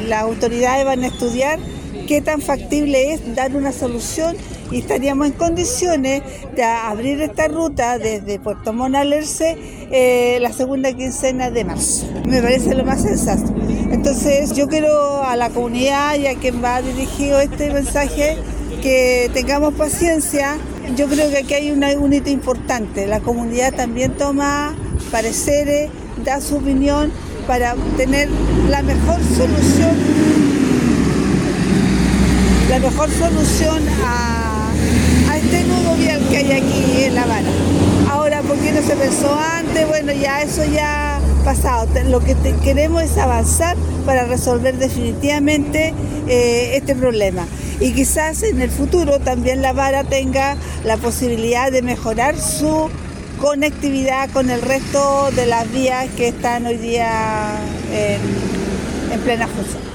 las autoridades van a estudiar qué tan factible es dar una solución y estaríamos en condiciones de abrir esta ruta desde Puerto Montt a Alerce la segunda quincena de marzo. Me parece lo más sensato. Entonces yo quiero a la comunidad y a quien va dirigido este mensaje que tengamos paciencia. Yo creo que aquí hay un hito importante. La comunidad también toma pareceres, da su opinión para tener la mejor solución a este nudo vial que hay aquí en La Habana. Ahora, ¿por qué no se pensó antes? Bueno, ya eso ya ha pasado. Lo que queremos es avanzar para resolver definitivamente este problema. Y quizás en el futuro también La Habana tenga la posibilidad de mejorar su conectividad con el resto de las vías que están hoy día en plena función.